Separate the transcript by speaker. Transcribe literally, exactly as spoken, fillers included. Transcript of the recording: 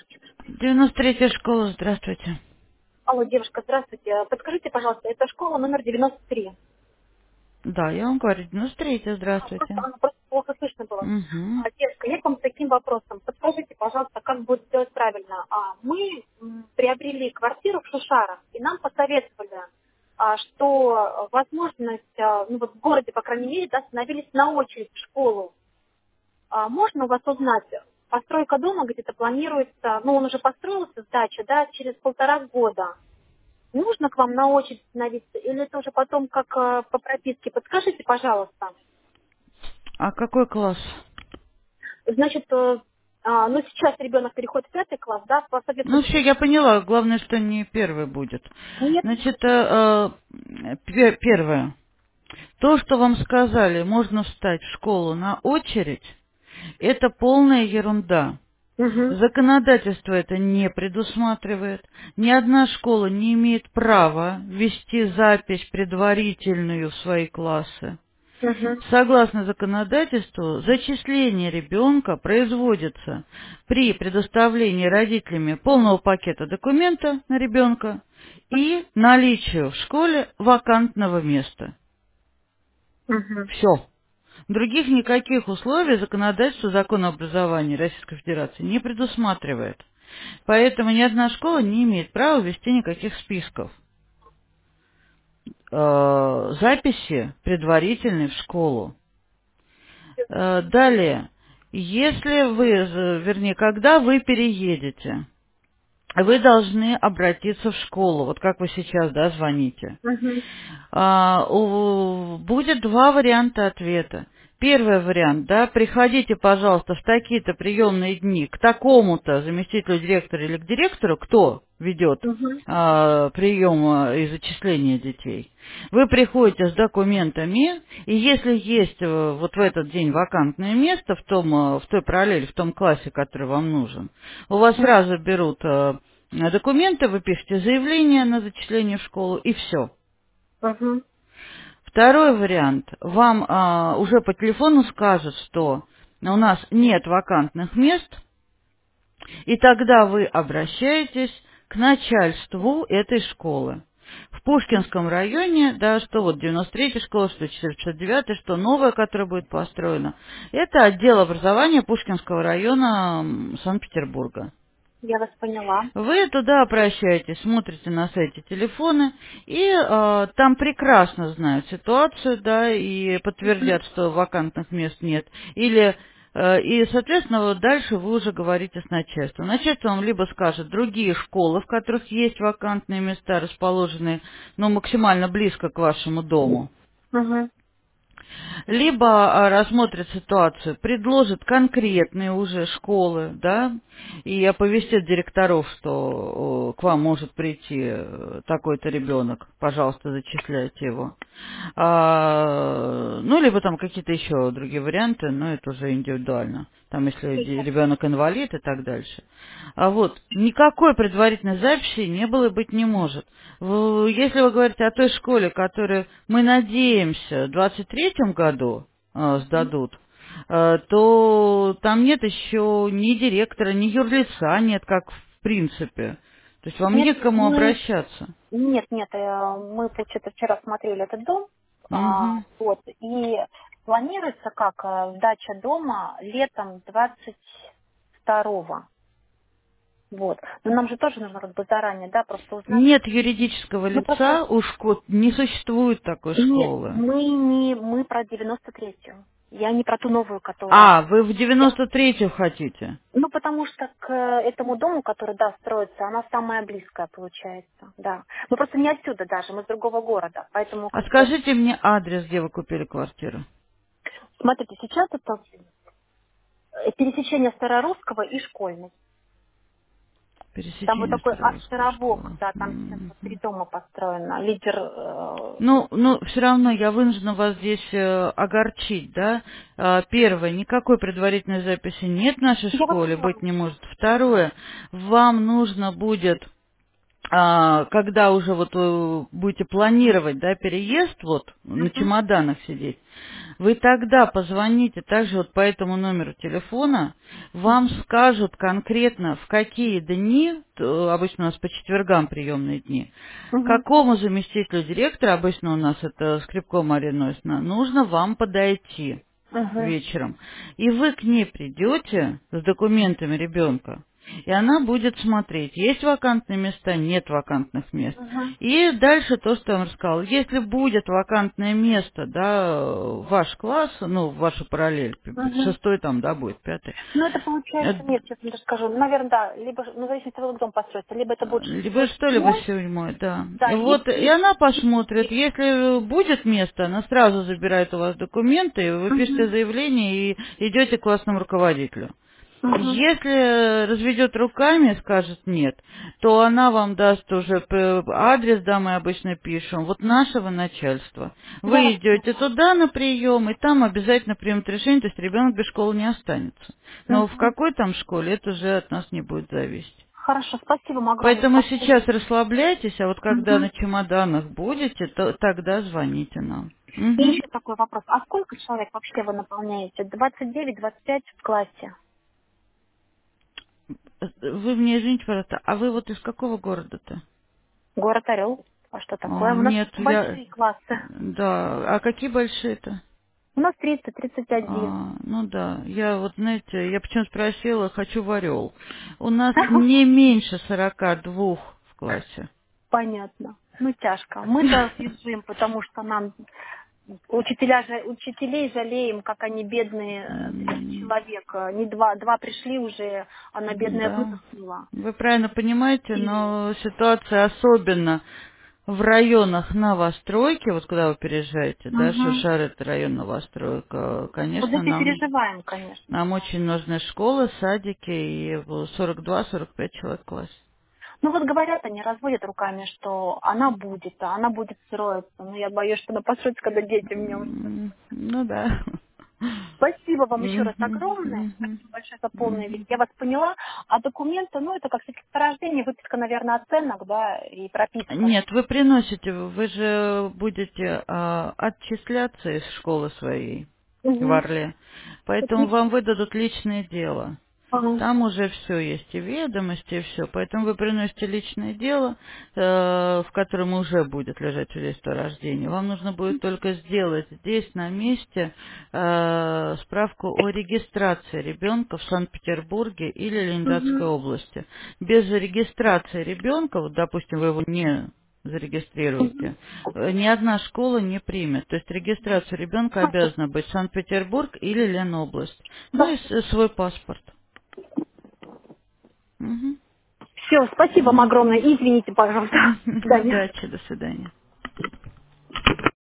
Speaker 1: девяносто третья школа, здравствуйте.
Speaker 2: Алло, девушка, здравствуйте. Подскажите, пожалуйста, это школа номер девяносто три.
Speaker 1: Да, я вам говорю, девяносто третья,
Speaker 2: А, просто,
Speaker 1: здравствуйте.
Speaker 2: она просто плохо слышно было.
Speaker 1: Угу.
Speaker 2: А, девушка, я к вам с таким вопросом. Подскажите, пожалуйста, как будет сделать правильно. А, мы м, приобрели квартиру в Шушарах, и нам посоветовали, а, что возможность, а, ну вот в городе, по крайней мере, да, становились на очередь в школу. А, можно у вас узнать, постройка дома где-то планируется, ну он уже построился, сдача, да, через полтора года. Нужно к вам на очередь становиться, или это уже потом как э, по прописке? Подскажите, пожалуйста.
Speaker 1: А какой класс?
Speaker 2: Значит, э, а, ну сейчас ребенок переходит в пятый класс, да, по совету...
Speaker 1: Ну, все, я поняла, главное, что не первый будет.
Speaker 2: Нет.
Speaker 1: Значит, э, э, пе- первое. То, что вам сказали, можно встать в школу на очередь, это полная ерунда.
Speaker 2: Угу.
Speaker 1: Законодательство это не предусматривает. Ни одна школа не имеет права ввести запись предварительную в свои классы.
Speaker 2: Угу.
Speaker 1: Согласно законодательству, зачисление ребенка производится при предоставлении родителями полного пакета документа на ребенка и наличию в школе вакантного места.
Speaker 2: Угу.
Speaker 1: Все. Других никаких условий законодательство закона об образовании Российской Федерации не предусматривает. Поэтому ни одна школа не имеет права вести никаких списков. Э, записи предварительные в школу. Э, Далее, если вы, э, вернее, когда вы переедете, вы должны обратиться в школу, вот как вы сейчас, да, звоните.
Speaker 2: Угу.
Speaker 1: А, у- будет два варианта ответа. Первый вариант, да, приходите, пожалуйста, в такие-то приемные дни к такому-то заместителю директора или к директору, кто ведет
Speaker 2: Угу.
Speaker 1: а, прием а, и зачисление детей. Вы приходите с документами, и если есть э, вот в этот день вакантное место в, том, э, в той параллели, в том классе, который вам нужен, у вас сразу берут э, документы, вы пишете заявление на зачисление в школу, и все.
Speaker 2: Угу.
Speaker 1: Второй вариант. Вам а, уже по телефону скажут, что у нас нет вакантных мест, и тогда вы обращаетесь к начальству этой школы. В Пушкинском районе, да, что вот девяносто третья школа, что четыреста пятьдесят девятая, что новая, которая будет построена, это отдел образования Пушкинского района м, Санкт-Петербурга.
Speaker 2: Я вас поняла.
Speaker 1: Вы туда обращаетесь, смотрите на сайте телефоны, и э, там прекрасно знают ситуацию, да, и подтвердят, что вакантных мест нет. Или э, и, соответственно, вот дальше вы уже говорите с начальством. Начальство вам либо скажет другие школы, в которых есть вакантные места, расположенные, ну, максимально близко к вашему дому.
Speaker 2: Угу.
Speaker 1: Либо а, рассмотрит ситуацию, предложит конкретные уже школы, да, и оповестит директоров, что о, к вам может прийти э, такой-то ребенок, пожалуйста, зачисляйте его. А, ну, либо там какие-то еще другие варианты, но это уже индивидуально. Там, если ди- ребенок инвалид и так дальше. А вот, никакой предварительной записи не было и быть не может. В- Если вы говорите о той школе, которую мы надеемся в двадцать третьем году э, сдадут, э, то там нет еще ни директора, ни юрлица нет, как в принципе. То есть вам
Speaker 2: Нет,
Speaker 1: не к кому
Speaker 2: мы...
Speaker 1: обращаться.
Speaker 2: Нет, нет, э, мы, получается, вчера смотрели этот дом, а,
Speaker 1: Мгм.
Speaker 2: вот, и планируется как э, сдача дома летом двадцать второго. Вот. Но нам же тоже нужно как бы заранее, да, просто узнать.
Speaker 1: Нет юридического
Speaker 2: Ну просто
Speaker 1: лица, у школ не существует такой
Speaker 2: нет,
Speaker 1: школы.
Speaker 2: мы не мы про девяносто третью. Я не про ту новую, которая.
Speaker 1: А, вы в
Speaker 2: Я-
Speaker 1: девяносто третью хотите?
Speaker 2: Ну, потому что к этому дому, который, да, строится, она самая близкая получается, да. Мы просто не отсюда даже, мы с другого города, поэтому
Speaker 1: А
Speaker 2: как бы...
Speaker 1: скажите мне адрес, где вы купили квартиру.
Speaker 2: Смотрите, сейчас это э, пересечение Старорусского и Школьной. Там вот
Speaker 1: Пересечение
Speaker 2: такой
Speaker 1: Старорусской
Speaker 2: островок,
Speaker 1: школы.
Speaker 2: да, там сейчас вот три
Speaker 1: Мгм.
Speaker 2: дома построено. Лидер... э,
Speaker 1: Ну, ну, все равно я вынуждена вас здесь э, огорчить, да. А, Первое, никакой предварительной записи нет в нашей
Speaker 2: Я вас
Speaker 1: школе,
Speaker 2: поняла.
Speaker 1: быть не может. Второе, вам нужно будет а, когда уже вот вы будете планировать, да, переезд, вот, на
Speaker 2: Мгм.
Speaker 1: чемоданах сидеть, вы тогда позвоните также вот по этому номеру телефона, вам скажут конкретно, в какие дни, т- обычно у нас по четвергам приемные дни,
Speaker 2: Мгм.
Speaker 1: какому заместителю директора, обычно у нас это Скрипко Мария Нойсна, нужно вам подойти
Speaker 2: Мгм.
Speaker 1: вечером. И вы к ней придете с документами ребенка, и она будет смотреть, есть вакантные места, нет вакантных мест.
Speaker 2: Мгм.
Speaker 1: И дальше то, что я вам рассказала. Если будет вакантное место, да, в ваш класс, ну, в вашу параллель,
Speaker 2: Мгм.
Speaker 1: шестой там, да, будет, пятый,
Speaker 2: Ну, это
Speaker 1: э,
Speaker 2: получается, нет, честно даже скажу. Наверное, да, либо, ну, в зависимости от того, как дом построится, либо это будет
Speaker 1: либо
Speaker 2: шестой,
Speaker 1: что, либо
Speaker 2: седьмой,
Speaker 1: седьмой, да.
Speaker 2: да,
Speaker 1: И вот, и
Speaker 2: если...
Speaker 1: она посмотрит,
Speaker 2: если-
Speaker 1: если будет место, она сразу забирает у вас документы, вы пишете
Speaker 2: Мгм.
Speaker 1: заявление и идете к классному руководителю.
Speaker 2: Мгм.
Speaker 1: Если разведет руками, скажет нет, то она вам даст уже п- адрес, да, мы обычно пишем, вот нашего начальства.
Speaker 2: Я
Speaker 1: Вы
Speaker 2: вас
Speaker 1: идете
Speaker 2: поняла.
Speaker 1: туда на прием, и там обязательно примут решение, то есть ребенок без школы не останется. Но в
Speaker 2: Мгм.
Speaker 1: какой там школе, это уже от нас не будет зависеть.
Speaker 2: Хорошо, спасибо вам огромное.
Speaker 1: Поэтому
Speaker 2: Спасибо.
Speaker 1: сейчас расслабляйтесь, а вот когда на
Speaker 2: Мгм.
Speaker 1: чемоданах будете, то тогда звоните нам.
Speaker 2: И
Speaker 1: Мгм.
Speaker 2: еще такой вопрос. А сколько человек вообще вы наполняете? двадцать девять двадцать пять в классе?
Speaker 1: Вы мне извините, пожалуйста, а вы вот из какого города-то?
Speaker 2: Город Орел. А что такое?
Speaker 1: А,
Speaker 2: У нас
Speaker 1: нет, я...
Speaker 2: большие классы.
Speaker 1: Да, а какие большие-то?
Speaker 2: У нас тридцать тридцать один.
Speaker 1: А, ну да, я вот, знаете, я почему спросила, хочу в Орел. У нас не меньше сорока двух в классе.
Speaker 2: Понятно. Ну, тяжко. Мы-то съезжим, потому что нам учителя, жа- учителей жалеем, как они бедные, э, тридцать
Speaker 1: М,
Speaker 2: человек. э, Не два, два пришли уже, она бедная
Speaker 1: Да,
Speaker 2: выдохнула.
Speaker 1: вы правильно понимаете,
Speaker 2: И
Speaker 1: но ситуация особенно в районах новостройки, вот куда вы переезжаете, да,
Speaker 2: Мгм.
Speaker 1: Шушар это район новостройка,
Speaker 2: Вот
Speaker 1: конечно,
Speaker 2: эти
Speaker 1: нам
Speaker 2: переживаем, конечно.
Speaker 1: Нам очень нужны школы, садики и сорок два сорок пять человек в классе.
Speaker 2: Ну вот говорят, они разводят руками, что она будет, а она будет строиться. Но я боюсь, что она построится, когда дети в нем.
Speaker 1: М, Ну да.
Speaker 2: Спасибо вам еще раз
Speaker 1: Мгм,
Speaker 2: огромное.
Speaker 1: мгм,
Speaker 2: Спасибо большое за полный вид.
Speaker 1: мгм.
Speaker 2: Я вас поняла. А документы, ну, это как свидетельство о рождении, выписка, наверное, оценок, да, и прописка.
Speaker 1: Нет, вы приносите, вы же будете а, отчисляться из школы своей в
Speaker 2: Угу.
Speaker 1: Орле, поэтому
Speaker 2: Отлично.
Speaker 1: вам выдадут личное дело.
Speaker 2: Ага.
Speaker 1: Там уже все есть, и ведомости, и все. Поэтому вы приносите личное дело, э, в котором уже будет лежать свидетельство о рождении. Вам нужно будет только сделать здесь, на месте, э, справку о регистрации ребенка в Санкт-Петербурге или Ленинградской
Speaker 2: Угу.
Speaker 1: области. Без регистрации ребенка, вот, допустим, вы его не зарегистрируете, э, ни одна школа не примет. То есть регистрация ребенка
Speaker 2: Хорошо.
Speaker 1: обязана быть Санкт-Петербург или Ленобласть. Ну и
Speaker 2: Да.
Speaker 1: с- свой паспорт. Мгм.
Speaker 2: Все, спасибо вам огромное.
Speaker 1: Мгм.
Speaker 2: Извините, пожалуйста. До
Speaker 1: Мгм.
Speaker 2: свидания.
Speaker 1: Удачи, до свидания.